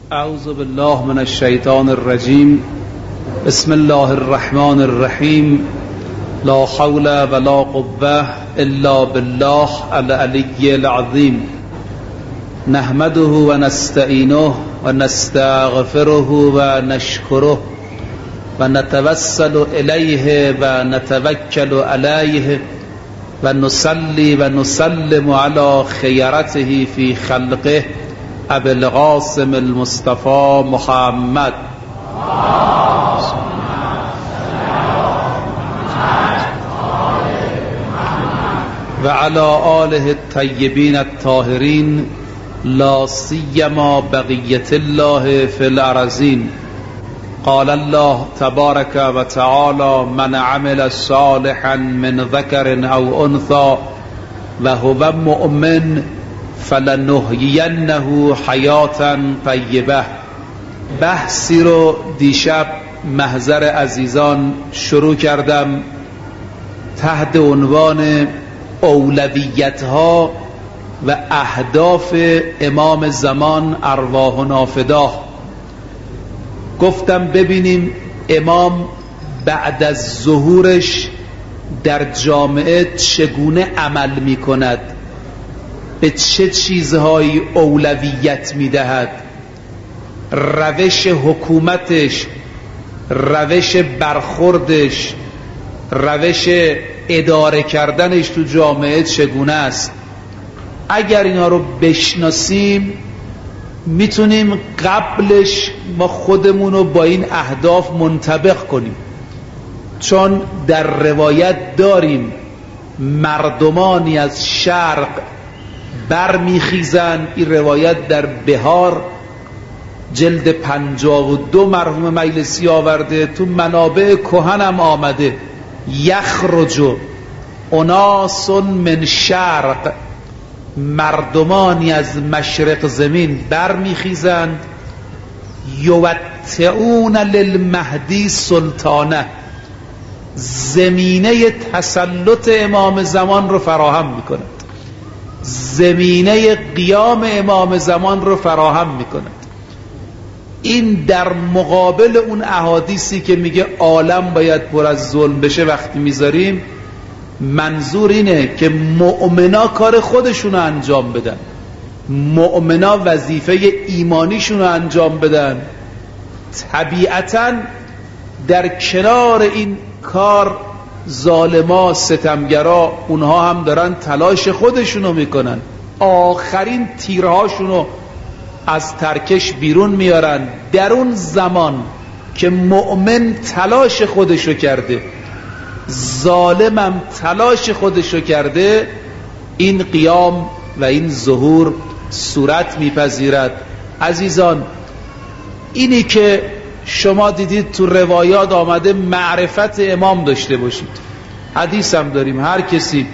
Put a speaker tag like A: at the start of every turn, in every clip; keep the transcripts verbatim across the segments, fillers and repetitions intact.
A: اعوذ بالله من الشیطان الرجیم. بسم الله الرحمن الرحیم. لا حول ولا قوة الا بالله العلی العظیم. نحمده و نستعینه و نستغفره و نشکره و نتوسل الیه و نتوکل علیه و نصلی و نسلم علی خیرته فی خلقه ابی القاسم المصطفى محمد و علی آله الطیبین الطاهرین لا سیما بقیة الله فی الارضین. قال الله تبارک و تعالی من عمل صالحا من ذکر او انثى و هو مؤمن فلنحیینه حیاتا طیبه. بحثی رو دیشب محضر عزیزان شروع کردم تحت عنوان اولویت ها و اهداف امام زمان ارواحنا فداه. گفتم ببینیم امام بعد از ظهورش در جامعه چگونه عمل می کند، به چه چیزهایی اولویت می دهد، روش حکومتش، روش برخوردش، روش اداره کردنش تو جامعه چگونه است. اگر اینا رو بشناسیم میتونیم قبلش ما خودمون رو با این اهداف منطبق کنیم، چون در روایت داریم مردمانی از شرق برمیخیزن. این روایت در بهار جلد پنجاه و دو مرحوم مجلسی آورده، تو منابع کهن هم آمده. یخرج اناس من شرق، مردمانی از مشرق زمین برمیخیزند. یوطئون للمهدی سلطانه، زمینه تسلط امام زمان رو فراهم میکنند، زمینه قیام امام زمان رو فراهم میکنند. این در مقابل اون احادیثی که میگه عالم باید پر از ظلم بشه وقتی میذاریم، منظور اینه که مؤمنا کار خودشون رو انجام بدن، مؤمنا وظیفه ایمانیشون رو انجام بدن. طبیعتاً در کنار این کار ظالما ستمگرا اونها هم دارن تلاش خودشون رو میکنن، آخرین تیرهاشون رو از ترکش بیرون میارن. در اون زمان که مؤمن تلاش خودشو کرده، ظالمم تلاش خودشو کرده، این قیام و این ظهور صورت میپذیرد. عزیزان، اینی که شما دیدید تو روایات آمده معرفت امام داشته باشید. حدیث هم داریم هر کسی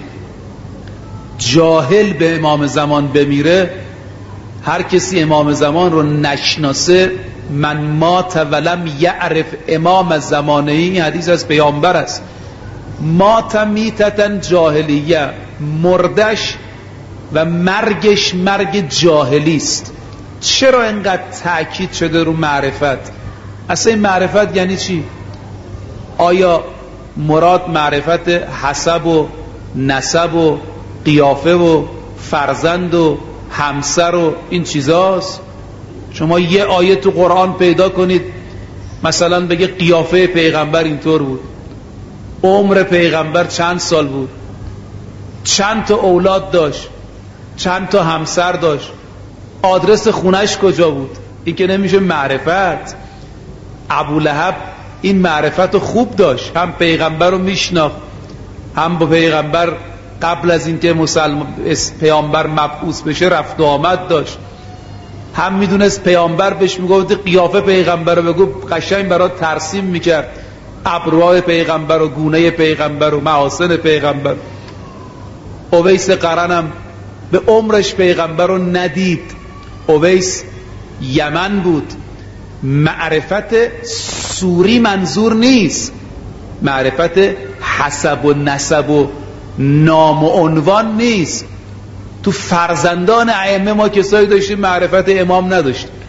A: جاهل به امام زمان بمیره، هر کسی امام زمان رو نشناسه، من مات ولم یعرف امام زمانه، این حدیث از پیامبر است. مات میتتا جاهلیه، مردش و مرگش مرگ جاهلی است. چرا اینقدر تأکید شده رو معرفت؟ اصلا این معرفت یعنی چی؟ آیا مراد معرفت حسب و نسب و قیافه و فرزند و همسر و این چیزاست؟ شما یه آیه تو قرآن پیدا کنید مثلا بگه قیافه پیغمبر اینطور بود، عمر پیغمبر چند سال بود، چند تا اولاد داشت، چند تا همسر داشت، آدرس خونش کجا بود؟ این که نمیشه معرفت. ابولهب این معرفت رو خوب داشت، هم پیغمبر رو میشناخت، هم با پیغمبر قبل از اینکه مسلمان پیامبر مبعوث بشه رفت و آمد داشت، هم میدونست پیامبر بهش میگفت قیافه پیغمبر رو بگو، قشنگ برات ترسیم میکرد ابروهای پیغمبر و گونه پیغمبر و محاسن پیغمبر. اویس قرنم به عمرش پیغمبر رو ندید، اویس یمن بود. معرفت سوری منظور نیست، معرفت حسب و نسب و نام و عنوان نیست. تو فرزندان ائمه ما کسایی داشتیم معرفت امام نداشتیم،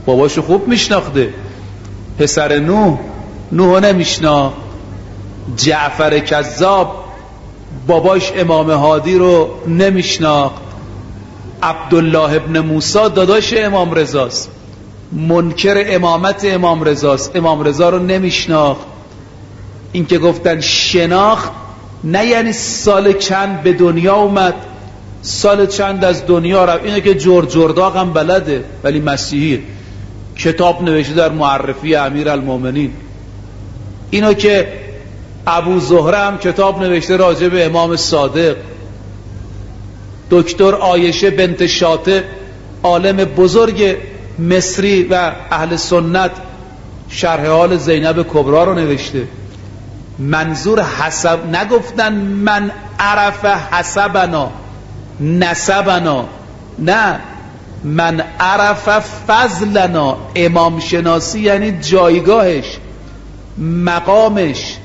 A: باباشو خوب میشناخته. پسر نوح نوح نمیشنا. جعفر کذاب باباش امام هادی رو نمیشناخت. عبدالله ابن موسی داداش امام رضاست، منکر امامت امام رضاست، امام رضا رو نمیشناخت. این که گفتن شناخت نه یعنی سال چند به دنیا اومد، سال چند از دنیا رفت. اینه که جور جرداغ هم بلده ولی مسیحیه، کتاب نوشته در معرفی امیر المومنین. اینو که ابو زهره هم کتاب نوشته راجع به امام صادق. دکتر عایشه بنت شاطئ عالم بزرگ مصری و اهل سنت شرح حال زینب کبرا رو نوشته. منظور حسب نگفتن من عرف حسبنا نسبنا، نه، من عرف فضلنا. امام شناسی یعنی جایگاهش، مقامش،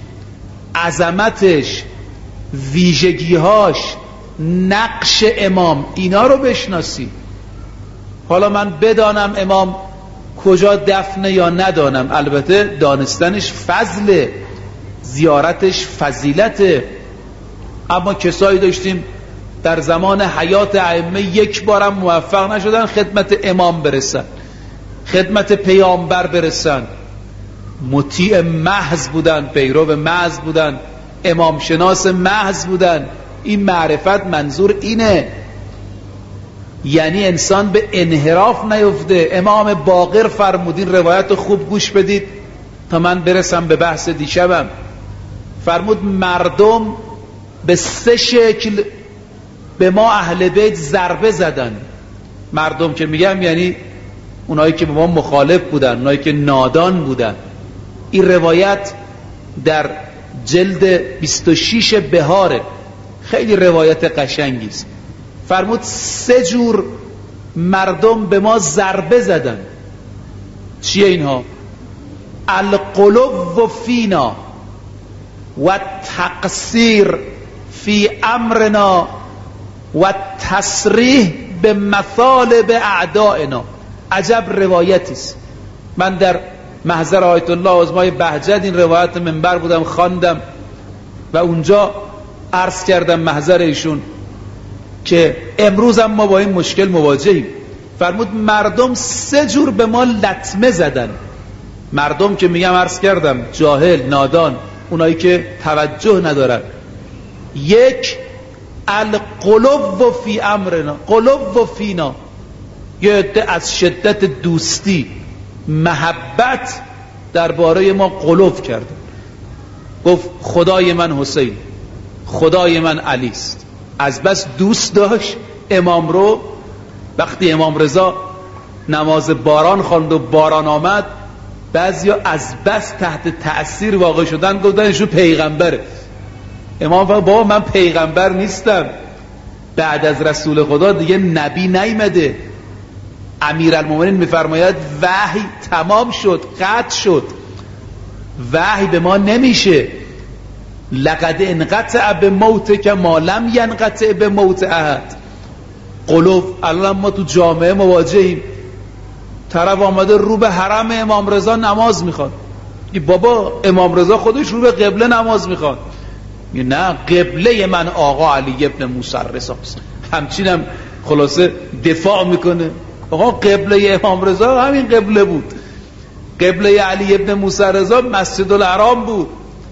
A: عظمتش، ویژگیهاش، نقش امام، اینا رو بشناسی. حالا من بدانم امام کجا دفنه یا ندانم، البته دانستنش فضل، زیارتش فضیلته. اما کسایی داشتیم در زمان حیات ائمه یک بارم موفق نشدن خدمت امام برسن، خدمت پیامبر برسن. مطیع محض بودن، پیرو محض بودن، امام شناس محض بودن. این معرفت منظور اینه، یعنی انسان به انحراف نیفته. امام باقر فرمودین، روایت خوب گوش بدید تا من برسم به بحث دیشبم. فرمود مردم به سه شکل به ما اهل بیت ضربه زدن. مردم که میگم یعنی اونایی که به ما مخالف بودن، اونایی که نادان بودن. این روایت در جلد بیست و شش بهاره، خیلی روایت قشنگی است. فرمود سه جور مردم به ما ضربه زدن. چیه اینها؟ القلوب و فینا و تقصیر فی امرنا و تصریح به مطالب اعدائنا. عجب روایتی است. من در محضر آیت الله عظمای بهجت این روایت منبر بودم، خواندم و اونجا عرض کردم محضر ایشون که امروز هم ما با این مشکل مواجهیم. فرمود مردم سه جور به ما لطمه زدن. مردم که میگم عرض کردم جاهل، نادان، اونایی که توجه ندارن. یک، القلوب و فی امرنا، قلوب و فینا. یه عده از شدت دوستی، محبت درباره ما قلوب کردن. گفت خدای من حسین، خدای من علی است. از بس دوست داشت امام رو. وقتی امام رضا نماز باران خواند و باران آمد، بعضیا از بس تحت تأثیر واقع شدن، گفتن ایشون پیغمبره. امام فرمود بابا من پیغمبر نیستم، بعد از رسول خدا دیگه نبی نیامده. امیرالمومنین میفرماید وحی تمام شد، قطع شد، وحی به ما نمیشه. لقد انقطع به موت که ما لم ینقطع به موت احد. قلوب. الان ما تو جامعه مواجهیم، طرف آمده رو به حرم امام رضا نماز میخواد. بابا امام رضا خودش رو به قبله نماز میخواد. نه، قبله من آقا علی ابن موسی رضا است. همچینم خلاصه دفاع میکنه. آقا قبله امام رضا همین قبله بود. قبله علی ابن موسی رضا مسجد الحرام بود.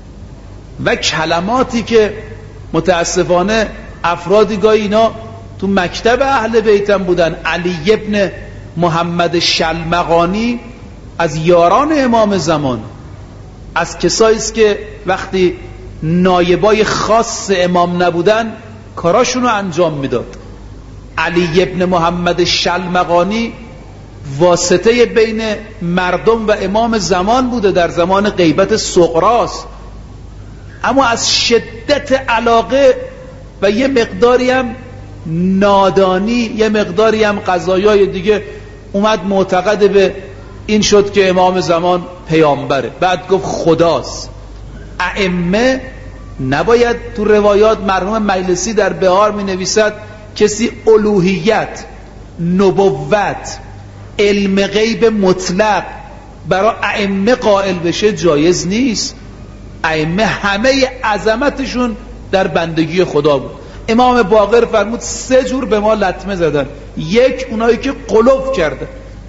A: و کلماتی که متاسفانه افرادی گاهی اینا تو مکتب اهل بیتم بودن. علی ابن محمد شلمغانی از یاران امام زمان، از کسایی است که وقتی نایبای خاص امام نبودن کاراشون رو انجام میداد. علی ابن محمد شلمغانی واسطه بین مردم و امام زمان بوده در زمان غیبت صغراست. اما از شدت علاقه و یه مقداری هم نادانی، یه مقداری هم قضایای دیگه، اومد معتقد به این شد که امام زمان پیامبره. بعد گفت خداست. ائمه نباید تو روایات، مرحوم مجلسی در بهار می نویسد کسی الوهیت، نبوت، علم غیب مطلق برای ائمه قائل بشه جایز نیست. ائمه همه عظمتشون در بندگی خدا بود. امام باقر فرمود سه جور به ما لطمه زدن: یک، اونایی که قلوب کرده;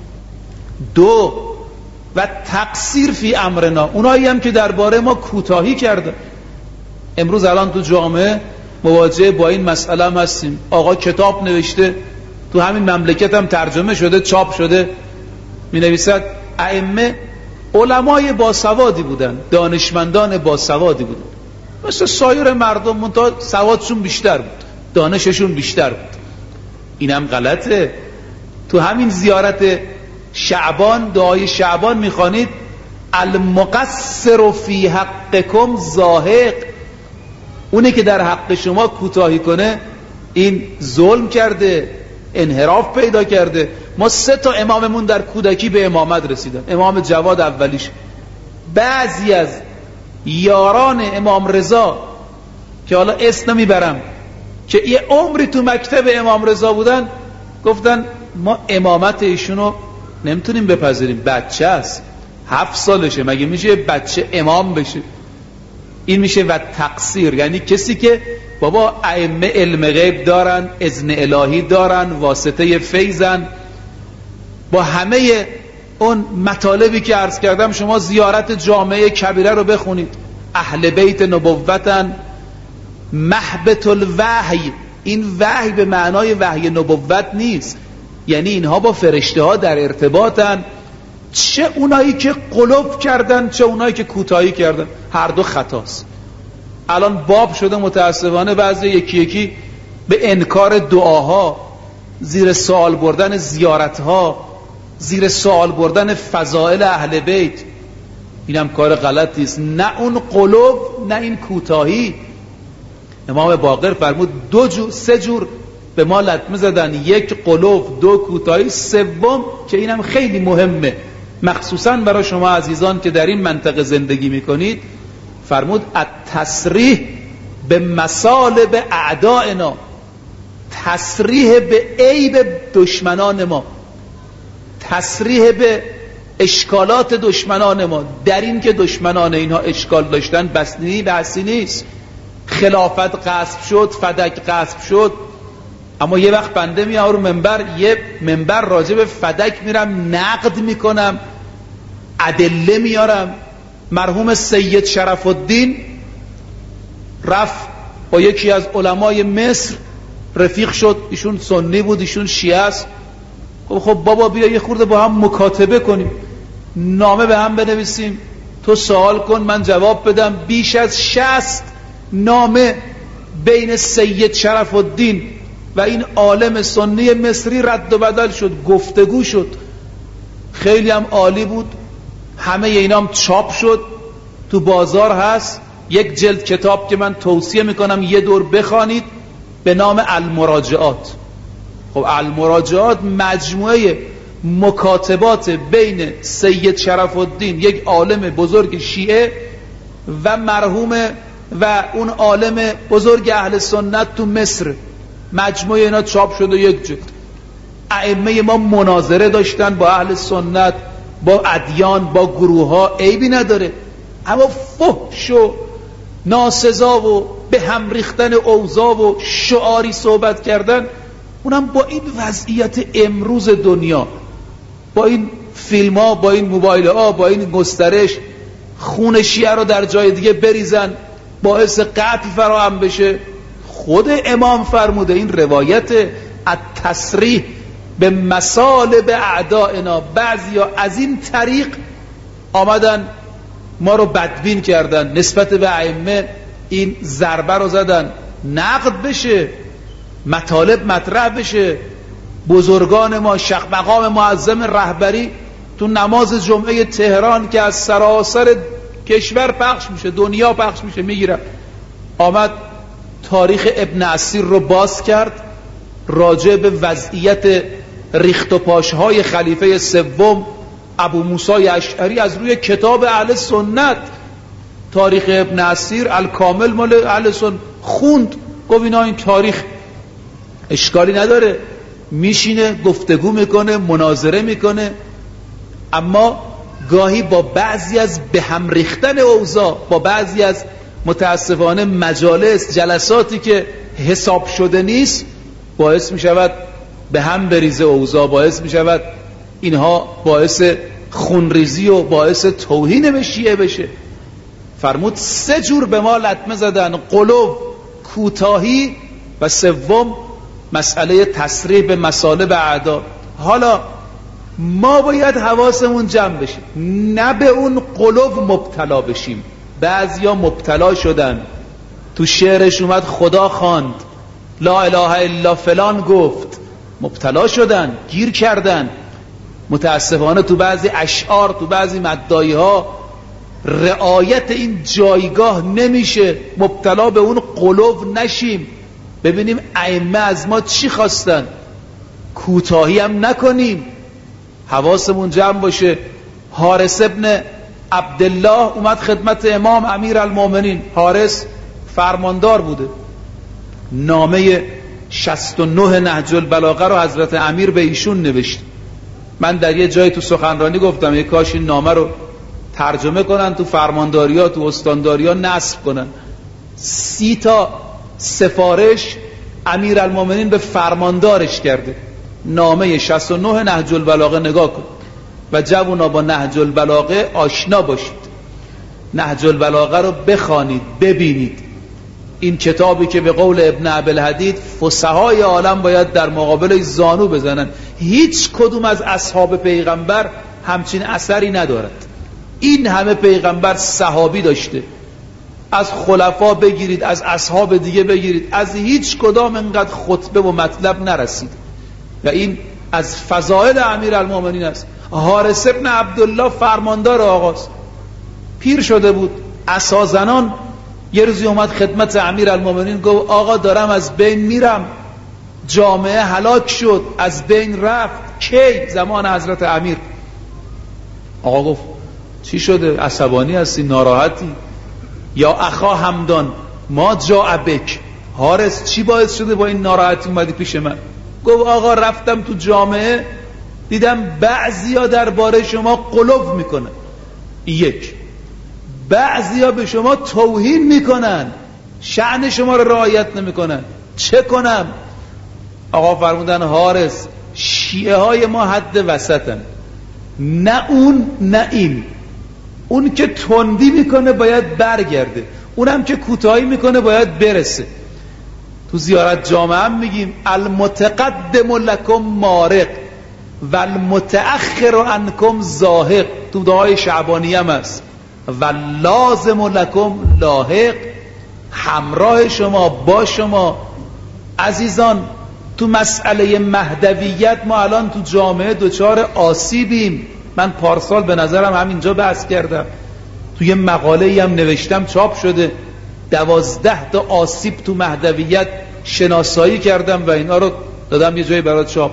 A: دو، و تقصیر فی امرنا، اونایی هم که درباره ما کوتاهی کرده. امروز الان تو جامعه مواجه با این مسئله هم هستیم. آقا کتاب نوشته، تو همین مملکت هم ترجمه شده، چاپ شده، می نویسد ائمه علمای باسوادی بودن، دانشمندان باسوادی بودن، مثل سایر مردم، منتها سوادشون بیشتر بود، دانششون بیشتر بود. اینم غلطه. تو همین زیارت شعبان، دعای شعبان میخوانید المقصر فی حقکم زاهق، اونی که در حق شما کوتاهی کنه این ظلم کرده، انحراف پیدا کرده. ما سه تا اماممون در کودکی به امامت رسیدن. امام جواد اولیش. بعضی از یاران امام رضا که حالا اسم نمیبرم، که یه عمری تو مکتب امام رضا بودن، گفتن ما امامت ایشونو نمیتونیم بپذیریم، بچه است، هفت سالشه، مگه میشه بچه امام بشه؟ این میشه و تقصیر، یعنی کسی که بابا ائمه علم غیب دارن، اذن الهی دارن، واسطه فیضن، با همه اون مطالبی که عرض کردم. شما زیارت جامعه کبیره رو بخونید، اهل بیت نبوتن، محبت الوحی. این وحی به معنای وحی نبوت نیست، یعنی اینها با فرشته ها در ارتباطن، چه اونایی که قلوب کردن چه اونایی که کوتاهی کردن، هر دو خطاست. الان باب شده متاسفانه بعضی یکی یکی به انکار دعاها، زیر سوال بردن زیارتها، زیر سوال بردن فضائل اهل بیت. اینم کار غلطی است، نه اون قلوب نه این کوتاهی. امام باقر فرمود دو جور سه جور به ما لطمه زدن: یک قلوب، دو کوتاهی، سوم که اینم خیلی مهمه مخصوصا برای شما عزیزان که در این منطقه زندگی میکنید، فرمود التصریح به مصالب اعدائنا، تصریح به عیب دشمنان ما، تصریح به اشکالات دشمنان ما. در این که دشمنان اینها اشکال داشتن بسنی بحثی نیست. خلافت غصب شد، فدک غصب شد، اما یه وقت بنده میام رو منبر، یه منبر راجع به فدک میرم نقد میکنم، ادله میارم. مرحوم سید شرف الدین رفت با یکی از علمای مصر رفیق شد، ایشون سنی بود ایشون شیعه است. خب بابا بیا یه خورده با هم مکاتبه کنیم، نامه به هم بنویسیم، تو سوال کن من جواب بدم. بیش از شصت نامه بین سید شرف الدین و این عالم سنی مصری رد و بدل شد، گفتگو شد، خیلی هم عالی بود. همه اینام چاپ شد، تو بازار هست. یک جلد کتاب که من توصیه میکنم یه دور بخوانید به نام المراجعات. خب المراجعات مجموعه مکاتبات بین سید شرف الدین، یک عالم بزرگ شیعه، و مرحوم و اون عالم بزرگ اهل سنت تو مصر. مجموعه اینا چاپ شده یک جلد. ائمه ما مناظره داشتن با اهل سنت، با ادیان، با گروه ها، عیبی نداره، اما فحش و ناسزا و به هم ریختن اوضاع و شعاری صحبت کردن، اونم با این وضعیت امروز دنیا، با این فیلم ها، با این موبایل ها، با این گسترش، خون شیعه رو در جای دیگه بریزن باعث قتل فراهم بشه. خود امام فرموده، این روایت التصریح به مصالب اعدائنا. بعضیا از این طریق آمدن ما رو بدبین کردن، نسبت به ائمه این ضربه رو زدن. نقد بشه، مطالب مطرح بشه. بزرگان ما، شیخ مقام معظم رهبری تو نماز جمعه تهران که از سراسر کشور پخش میشه، دنیا پخش میشه، میگیرن، آمد تاریخ ابن اسیر رو باز کرد، راجع به وضعیت ریخت و پاشهای خلیفه سوم ابو موسی اشعری از روی کتاب اهل سنت، تاریخ ابن اسیر الکامل مال اهل سنت خوند. گفت اینا این تاریخ اشکالی نداره، میشینه گفتگو میکنه، مناظره میکنه، اما گاهی با بعضی از به هم ریختن اوضاع، با بعضی از متاسفانه مجالس، جلساتی که حساب شده نیست، باعث میشود به هم بریزه اوضاع، باعث میشود اینها باعث خونریزی و باعث توهین به شیعه بشه. فرمود سه جور به ما لطمه زدن: غلو، کوتاهی و سوم مسئله تصریح به مصالح اعدا. حالا ما باید حواسمون جمع بشه، نه به اون غلو مبتلا بشیم. بعضیا مبتلا شدن، تو شعرش اومد خدا خواند، لا اله الا فلان گفت، مبتلا شدن، گیر کردن. متاسفانه تو بعضی اشعار، تو بعضی مدعی ها رعایت این جایگاه نمیشه. مبتلا به اون غلو نشیم، ببینیم ائمه از ما چی خواستن، کوتاهی هم نکنیم، حواسمون جمع باشه. حارث ابن عبدالله اومد خدمت امام امیر المومنین. حارث فرماندار بوده. نامه شصت و نه نهج البلاغه رو حضرت امیر به ایشون نوشت. من در یه جای تو سخنرانی گفتم یک کاش این نامه رو ترجمه کنن، تو فرمانداریا، تو استانداریا نصب کنن. سی تا سفارش امیر المومنین به فرماندارش کرده. نامه شصت و نه نهج البلاغه نگاه کن و جوونا با نهج البلاغه آشنا باشید، نهج البلاغه رو بخوانید، ببینید. این کتابی که به قول ابن ابوالحدید فصحای عالم باید در مقابلش زانو بزنن. هیچ کدوم از اصحاب پیغمبر همچین اثری ندارد. این همه پیغمبر صحابی داشته، از خلفا بگیرید، از اصحاب دیگه بگیرید، از هیچ کدام انقدر خطبه و مطلب نرسید و این از فضائل امیر المومنین است. حارث ابن عبدالله فرماندار آقاست، پیر شده بود، عصا زنان. یه روزی اومد خدمت امیر المومنین، گفت آقا دارم از بین میرم، جامعه هلاک شد، از بین رفت. کی؟ زمان حضرت امیر. آقا گفت چی شده؟ عصبانی هستی؟ ناراحتی؟ یا اخا همدان ما جا ابک. حارث چی باعث شده با این ناراحتی اومدی پیش من؟ گفت آقا رفتم تو جامعه دیدم بعضیا درباره شما غلو میکنن، یک بعضیا به شما توهین میکنن، شأن شما رو رعایت نمیکنن، چه کنم؟ آقا فرمودن حارث شیعه های ما حد وسطن، نه اون نه این. اون که تندی میکنه باید برگرده، اونم که کوتاهی میکنه باید برسه. تو زیارت جامعه هم میگیم المتقدم لکم مارق و المتأخر عنکم زاهق. تو دعای شعبانی هم هست و لازم لکم لاحق. همراه شما، با شما. عزیزان تو مسئله مهدویت ما الان تو جامعه دوچار آسیبیم. من پارسال به نظرم همینجا بحث کردم، توی مقاله هم نوشتم، چاپ شده، دوازده تا آسیب تو مهدویت شناسایی کردم و اینا رو دادم یه جایی برای چاپ.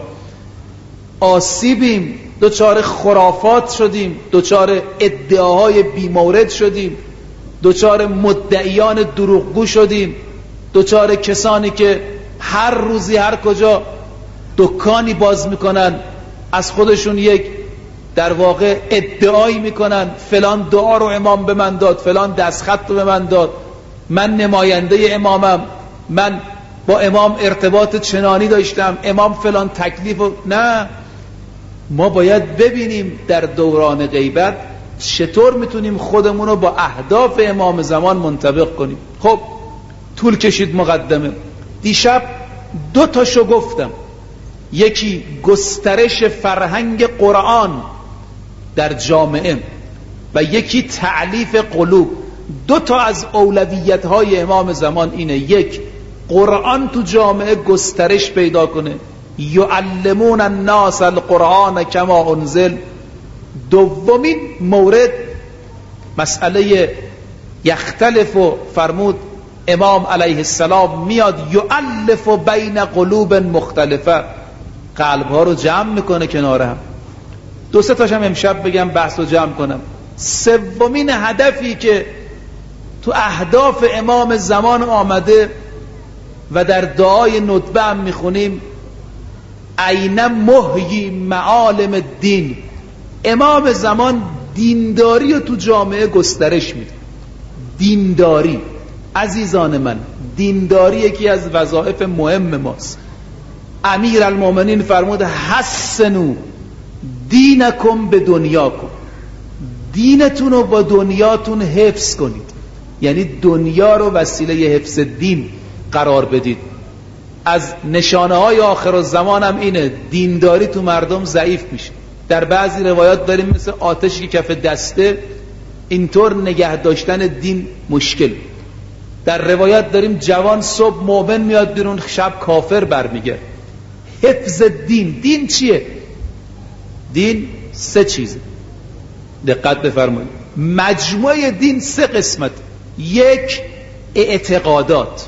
A: آسیبیم، دوچار خرافات شدیم، دوچار ادعاهای بیمورد شدیم، دوچار مدعیان دروغگو شدیم، دوچار کسانی که هر روزی هر کجا دکانی باز میکنن، از خودشون یک در واقع ادعایی میکنن فلان دعا رو امام به من داد، فلان دستخط رو به من داد، من نماینده امامم، من با امام ارتباط چنانی داشتم، امام فلان تکلیف و... نه، ما باید ببینیم در دوران غیبت چطور میتونیم خودمون رو با اهداف امام زمان منطبق کنیم. خب طول کشید مقدمه. دیشب دو تاشو گفتم، یکی گسترش فرهنگ قرآن در جامعه و یکی تعلیف قلوب. دو تا از اولویت های امام زمان اینه: یک، قرآن تو جامعه گسترش پیدا کنه، یعلمون الناس القرآن کما انزل. دومین مورد مسئله یختلف، و فرمود امام علیه السلام میاد یؤلف بین قلوب مختلفه، قلب ها رو جمع میکنه کنار هم. دو سه تاشم امشب بگم بحث رو جمع کنم. سومین هدفی که تو اهداف امام زمان آمده و در دعای ندبه هم میخونیم، این محیی معالم الدین. امام زمان دینداری رو تو جامعه گسترش میده. دینداری عزیزان من، دینداری یکی از وظایف مهم ماست. امیر المومنین فرمود حسنوا دینکم به دنیاکم، دینتون رو با دنیاتون حفظ کنید، یعنی دنیا رو وسیله حفظ دین قرار بدید. از نشانه های آخر الزمان هم اینه، دینداری تو مردم ضعیف میشه. در بعضی روایات داریم مثل آتشی که کف دسته، اینطور نگه داشتن دین مشکل. در روایات داریم جوان صبح مؤمن میاد بیرون، شب کافر برمیگرد. حفظ دین. دین چیه؟ دین سه چیزه، دقت بفرمایید. مجموعه دین سه قسمت: یک اعتقادات،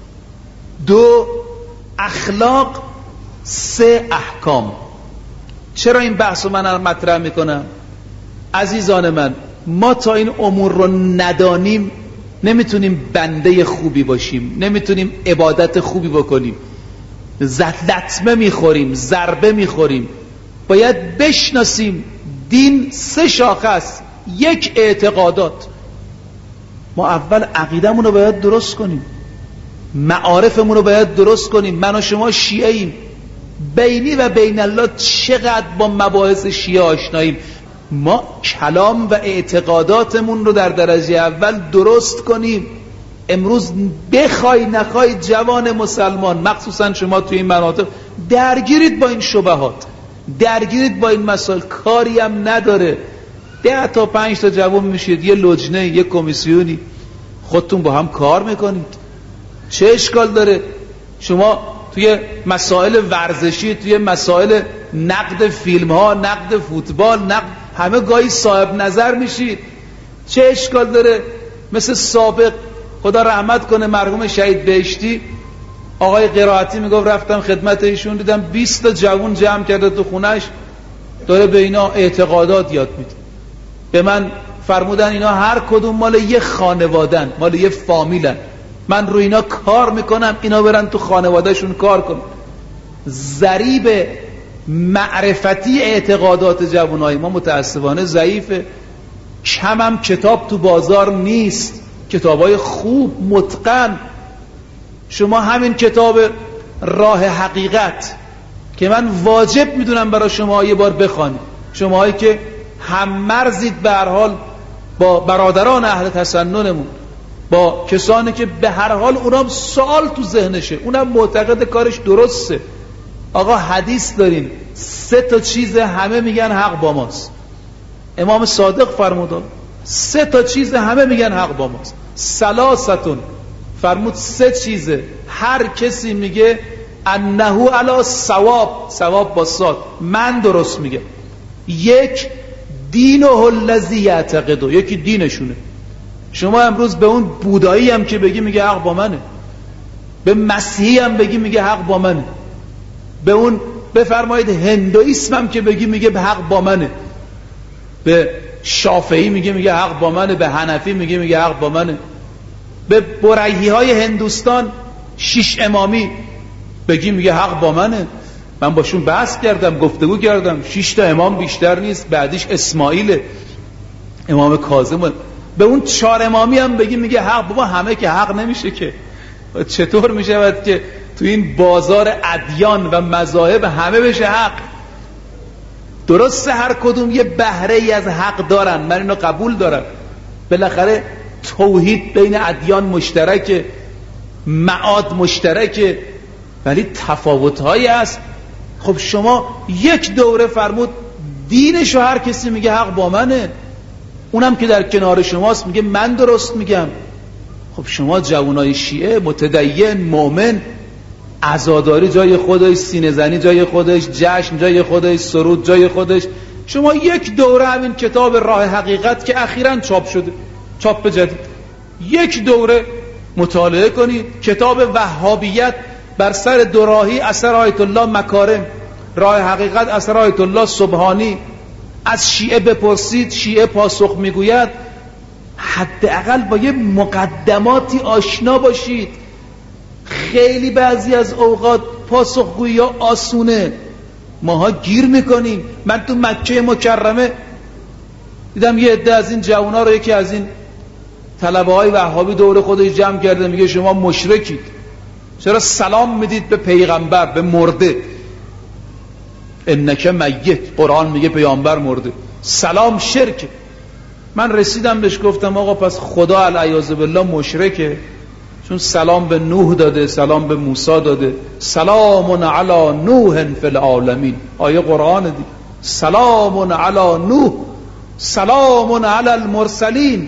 A: دو اخلاق، سه احکام. چرا این بحث رو من مطرح میکنم؟ عزیزان من، ما تا این امور رو ندانیم نمیتونیم بنده خوبی باشیم، نمیتونیم عبادت خوبی بکنیم، لطمه میخوریم، ضربه میخوریم. باید بشناسیم دین سه شاخه است. یک اعتقادات، ما اول عقیدمون رو باید درست کنیم، معارفمون رو باید درست کنیم. من و شما شیعه ایم، بینی و بین الله چقدر با مباحث شیعه آشناییم. ما کلام و اعتقاداتمون رو در درجه اول درست کنیم. امروز بخوای نخوای جوان مسلمان، مخصوصا شما توی این مناطق، درگیرید با این شبهات، درگیرید با این مسائل. کاری هم نداره، ده تا پنج تا جوان میشید، یه لجنه، یه کمیسیونی، خودتون با هم کار میکنید. چه اشکال داره؟ شما توی مسائل ورزشی، توی مسائل نقد فیلم ها، نقد فوتبال، نقد همه گاهی صاحب نظر میشید. چه اشکال داره؟ مثل سابق، خدا رحمت کنه، مرحوم شهید بهشتی، آقای قرائتی میگفت رفتم خدمت ایشون، دیدم بیست تا جوان جمع کرده تو خونش، داره به اینا اعتقادات یاد میده. به من فرمودن اینا هر کدوم مال یه خانوادن، مال یه فامیلن، من رو اینا کار میکنم، اینا برن تو خانوادهشون کار کنن. ضریب معرفتی اعتقادات جوانای ما متاسفانه ضعیفه. کم هم کتاب تو بازار نیست، کتابای خوب متقن. شما همین کتاب راه حقیقت که من واجب میدونم برای شما یه بار بخوانید، شماهایی که هم مرزید به هر حال با برادران اهل تسننمون، با کسانی که به هر حال اونام سوال تو ذهنشه، اونم معتقد کارش درسته. آقا حدیث داریم، سه تا چیز همه میگن حق با ماست. امام صادق فرمودن سه تا چیز همه میگن حق با ماست. سلاستون فرمود سه چیزه هر کسی میگه انه علی ثواب، ثواب با صاد، من درست میگه. یک دینه الذی یعتقد، یکی دینشونه. شما امروز به اون بودایی هم که بگی میگه حق با منه، به مسیحی هم بگی میگه حق با منه، به اون بفرمایید هندویسم هم که بگی میگه به حق با منه، به شافعی میگه میگه حق با منه، به حنفی میگه میگه حق با منه، به برهی های هندوستان شیش امامی بگی میگه حق با منه. من باشون بحث کردم، گفتگو کردم، شیش تا امام بیشتر نیست، بعدیش اسماعیل امام کاظم. به اون چهار امامی هم بگی میگه حق. بابا همه که حق نمیشه که، چطور میشود که تو این بازار ادیان و مذاهب همه بشه حق؟ درسته هر کدوم یه بهره ای از حق دارن، من اینو قبول دارم، بالاخره توحید بین ادیان مشترکه، معاد مشترکه، ولی تفاوت‌هایی هست. خب شما یک دوره فرمود دینشو هر کسی میگه حق با منه، اونم که در کنار شماست میگه من درست میگم. خب شما جوانای شیعه متدین مؤمن، عزاداری جای خودش، سینه زنی جای خودش، جشن جای خودش، سرود جای خودش، شما یک دوره همین کتاب راه حقیقت که اخیراً چاپ شده، چاپ جدید، یک دوره مطالعه کنید. کتاب وهابیت بر سر دوراهی اثر آیت الله مکارم، راه حقیقت اثر آیت الله سبحانی. از شیعه بپرسید، شیعه پاسخ میگوید. حداقل با یه مقدماتی آشنا باشید. خیلی بعضی از اوقات پاسخگویی ها آسونه، ماها گیر میکنیم. من تو مکه مکرمه دیدم یه عده از این جوونا رو یکی از این طلبه های وهابی دور خودش جمع کرده، میگه شما مشرکید، چرا سلام میدید به پیغمبر، به مرده؟ انک میت، قرآن میگه پیامبر مرده، سلام شرک. من رسیدم بهش گفتم آقا پس خدا العیاذ بالله مشرکه، چون سلام به نوح داده، سلام به موسی داده، سلام علی نوح فی العالمین، آیه قرآن دی، سلام علی نوح سلام علی المرسلین.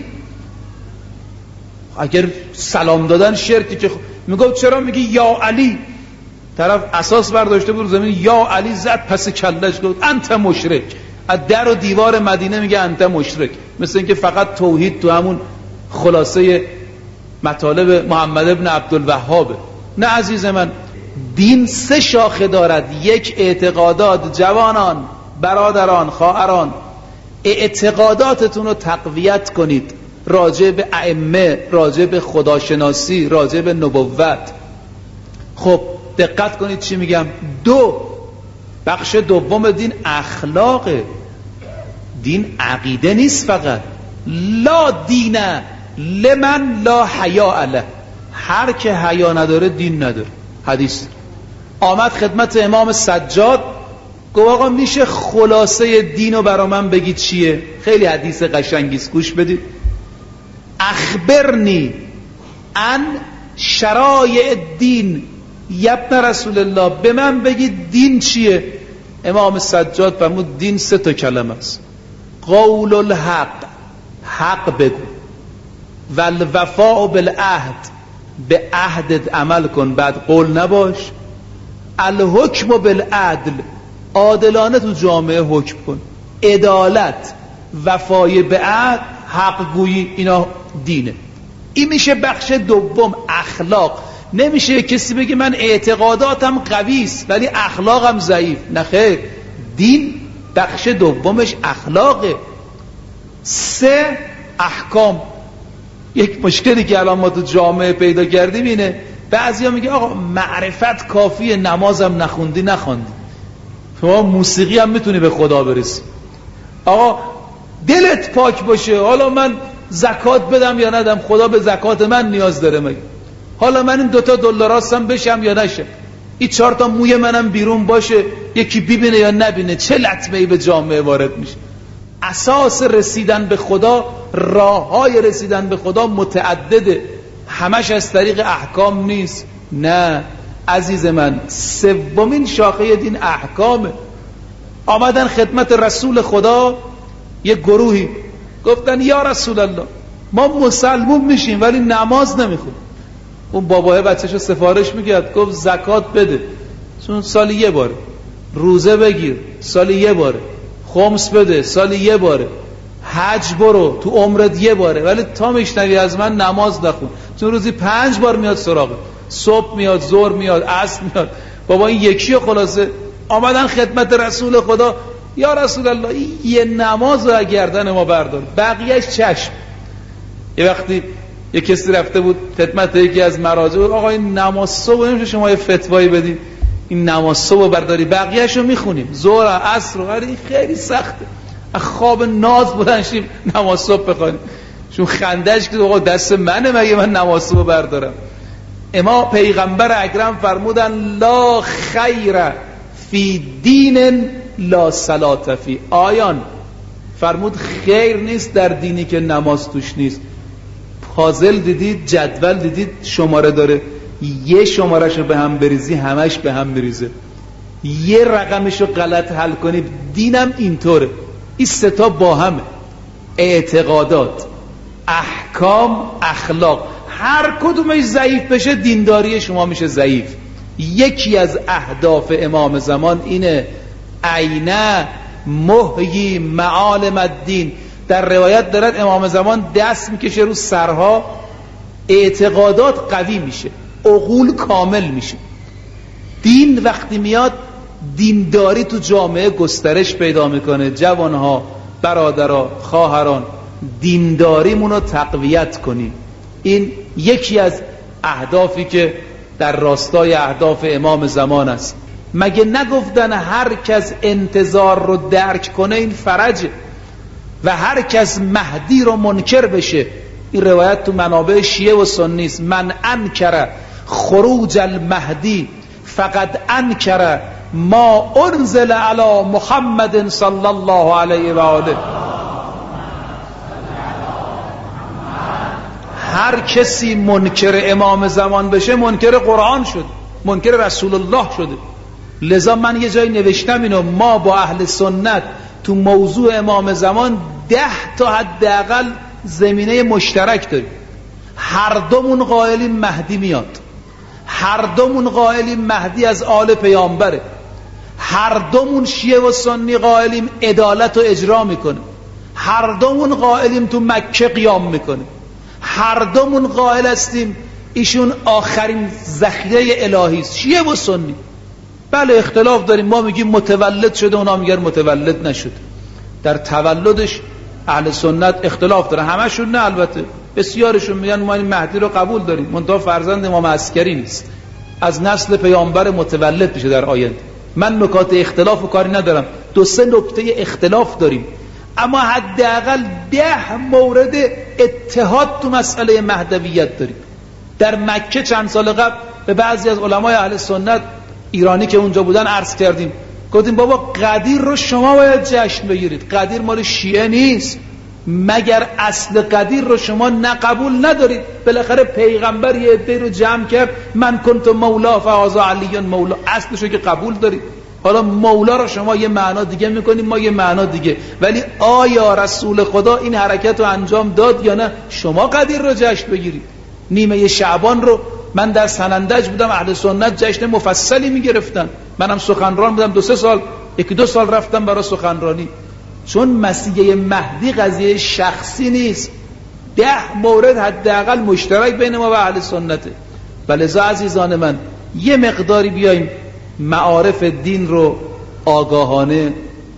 A: اگر سلام دادن شرکی که میگفت چرا میگی یا علی؟ طرف اساس برداشته بود زمین، یا علی زد پس کلش، گفت انت مشرک. از در و دیوار مدینه میگه انت مشرک، مثل اینکه فقط توحید تو همون خلاصه مطالب محمد ابن عبدالوهابه. نه عزیز من، دین سه شاخه دارد. یک، اعتقادات. جوانان، برادران، خواهران، اعتقاداتتون رو تقویت کنید راجع به ائمه، راجع به خداشناسی، راجع به نبوت. خب دقت کنید چی میگم. دو، بخش دوم دین اخلاقه. دین عقیده نیست فقط. لا دینه لمن لا حیا له، هر که حیا نداره دین نداره. حدیث آمد خدمت امام سجاد، گفت آقا میشه خلاصه دینو برا من بگید چیه؟ خیلی حدیث قشنگیست، گوش بدید. اخبرنی عن شرایع دین یبن رسول الله، به من بگید دین چیه؟ امام سجاد فرمود دین سه تا کلمه است. قول الحق، حق بگو، والوفاء بالعهد، به عهدت عمل کن، بعد قول نباش. الحکم بالعدل، عادلانه تو جامعه حکم کن. عدالت، وفای به عهد، حق گویی، اینا دینه. این میشه بخش دوم، اخلاق. نمیشه کسی بگه من اعتقاداتم قوی است ولی اخلاقم ضعیف. نه خیر، دین بخش دومش اخلاقه. سه، احکام. یک مشکلی که الان ما تو جامعه پیدا کردیم اینه، بعضیا میگه آقا معرفت کافیه، نمازم نخوندی نخوندی، شما موسیقی هم میتونی به خدا برسی. آقا دلت پاک باشه، حالا من زکات بدم یا ندم، خدا به زکات من نیاز داره مگه؟ حالا من این دوتا دلاراستم بشم یا نشه، این چهار تا موی منم بیرون باشه، یکی ببینه یا نبینه، چه لطمه‌ای به جامعه وارد میشه؟ اساس رسیدن به خدا، راههای رسیدن به خدا متعدده، همش از طریق احکام نیست. نه عزیز من، سومین شاخه دین احکامه. آمدن خدمت رسول خدا یه گروهی، گفتن یا رسول الله ما مسلمون میشیم ولی نماز نمیخونیم. اون بابای بچه‌شو سفارش میکرد، گفت زکات بده، چون سالی یه باره، روزه بگیر سالی یه باره، خمس بده سالی یه باره، حج برو تو عمرت یه باره، ولی تا میشنوی از من نماز نخون، چون روزی پنج بار میاد سراغه، صبح میاد، ظهر میاد، عصر میاد. بابا این یکی خلاصه آمدن خدمت رسول خدا، یا رسول الله یه نماز رو گردن ما بردار، بقیهش چشم. یه وقتی یه کسی رفته بود خدمت یکی از مراجع، آقا این نماز صبح نمیشه شما یه فتوایی بدید این نماز صبح برداری، بقیهش رو میخونیم، ظهر عصر، ولی خیلی سخته، خواب ناز بلند شیم نماز صبح بخونیم. چون خندش که آقا دست منه مگه من نماز صبح بردارم؟ اما پیغمبر اکرم فرمودن لا خیر فی دین لا صلاة فی. آیان فرمود خیر نیست در دینی که نماز توش نیست. پازل دیدید، جدول دیدید شماره داره، یه شمارهشو به هم بریزی همش به هم میریزه، یه رقمشو غلط حل کنی. دینم اینطوره، این سه تا با همه، اعتقادات، احکام، اخلاق. هر کدومش ضعیف بشه دینداری شما میشه ضعیف. یکی از اهداف امام زمان اینه، عینه محیی معالم الدین. در روایت دارد امام زمان دست میکشه رو سرها، اعتقادات قوی میشه، عقول کامل میشه. دین وقتی میاد، دینداری تو جامعه گسترش پیدا میکنه. جوانها، برادرها، خواهران، دینداریمون رو تقویت کنیم. این یکی از اهدافی که در راستای اهداف امام زمان است. مگه نگفتن هر کس انتظار رو درک کنه این فرجه و هر کس مهدی رو منکر بشه؟ این روایت تو منابع شیعه و سنی است. من انکر خروج المهدی فقد انکر ما انزل علی محمد صلی الله علیه و آله. هر کسی منکر امام زمان بشه منکر قرآن شد، منکر رسول الله شده. لذا من یه جایی نوشتم اینو، ما با اهل سنت تو موضوع امام زمان ده تا حداقل زمینه مشترک داریم. هر دومون قائلیم مهدی میاد، هر دومون قائلیم مهدی از آل پیامبره، هر دومون شیعه و سنی قائلیم عدالت رو اجرا میکنه، هر دومون قائلیم تو مکه قیام میکنه، هر دومون قائل هستیم ایشون آخرین ذخیره الهی است، شیعه و سنی. بله اختلاف داریم، ما میگیم متولد شده، اونا میگن متولد نشد. در تولدش اهل سنت اختلاف داره، همشون نه البته، بسیارشون میگن ما این مهدی رو قبول داریم، منتها فرزند امام عسکری نیست، از نسل پیامبر متولد بشه در آینده. من نکات اختلاف و کاری ندارم، دو سه نکته اختلاف داریم، اما حداقل ده مورد اتحاد تو مسئله مهدویت داریم. در مکه چند سال قبل به بعضی از علمای اهل سنت ایرانی که اونجا بودن عرض کردیم، گفتیم بابا قدیر رو شما باید جشن بگیرید، قدیر مال شیعه نیست. مگر اصل قدیر رو شما نه قبول ندارید؟ بالاخره پیغمبر یه عده رو جمع کرد، من کنت مولا فهذا علی مولا، اصلش رو که قبول دارید. حالا مولا رو شما یه معنا دیگه میکنید، ما یه معنا دیگه، ولی آیا رسول خدا این حرکت رو انجام داد یا نه؟ شما قدیر رو جشن بگیرید. نیمه شعبان رو من در سنندج بودم، اهل سنت جشن مفصلی میگرفتن، منم سخنران بودم، دو سه سال یکی دو سال رفتم برای سخنرانی. چون مسیحه مهدی قضیه شخصی نیست، ده مورد حداقل مشترک بین ما و اهل سنته. ولذا عزیزان من یه مقداری بیایم معارف دین رو آگاهانه،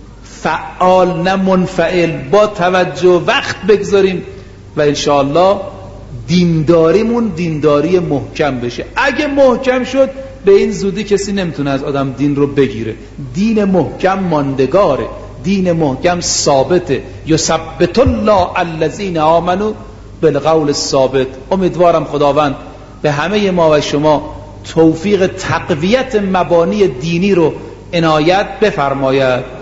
A: فعال نه منفعل، با توجه وقت بگذاریم و انشاءالله دینداریمون دینداری محکم بشه. اگه محکم شد به این زودی کسی نمیتونه از آدم دین رو بگیره. دین محکم ماندگاره، دین محکم ثابته. یثبت الله الذین آمنوا بالقول الثابت. امیدوارم خداوند به همه ما و شما توفیق تقویت مبانی دینی رو عنایت بفرماید.